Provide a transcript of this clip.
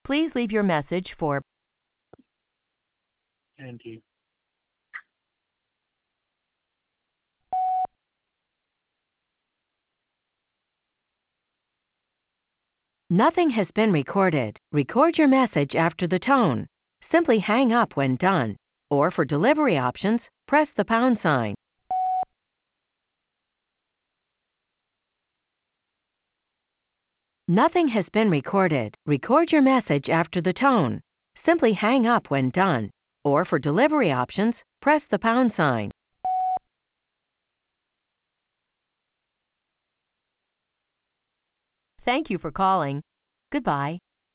Please leave your message for Andy. Nothing has been recorded. Record your message after the tone. Simply hang up when done. Or for delivery options, press the pound sign. Nothing has been recorded. Record your message after the tone. Simply hang up when done. Or for delivery options, press the pound sign. Thank you for calling. Goodbye.